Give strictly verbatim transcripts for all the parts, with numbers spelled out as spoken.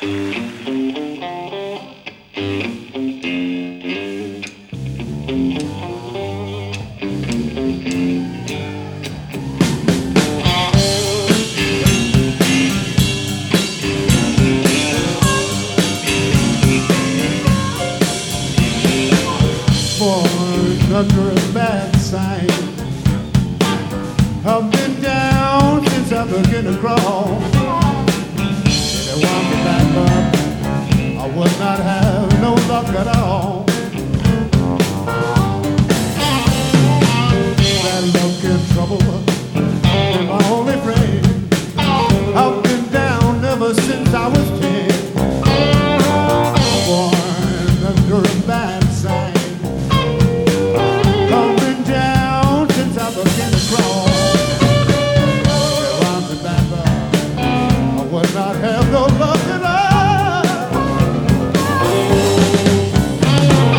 Under a bad sign, I've been down since I began to crawl. They want me back up, I would not have no luck at all. That luck in trouble, my only friend. I've been down ever since I was ten. Born under a bad sign, begin to crawl. Around the back up, I would not have no luck at all.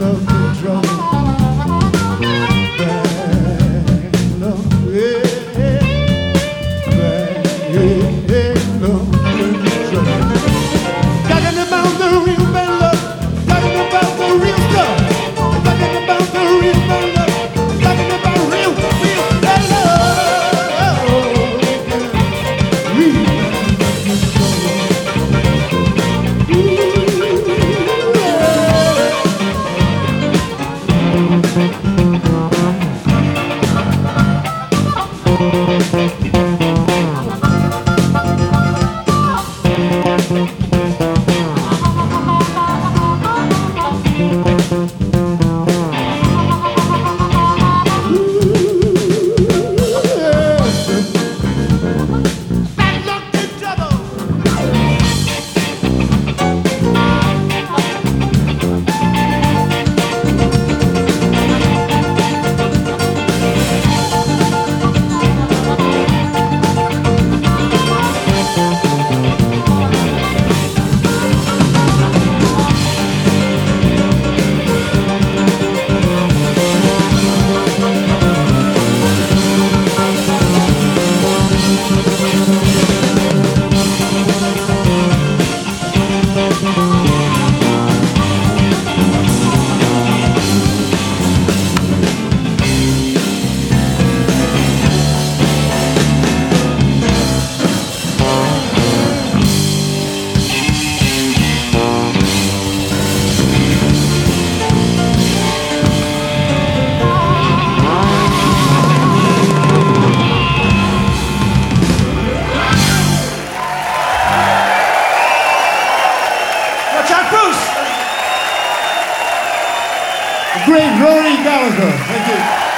love in trouble. Bad love, yeah, bad love in trouble. Talking about the real bad love, talking about the real stuff, talking about the real bad love, talking about real, real bad love. Real bad in trouble. Great Rory Gallagher. Thank you.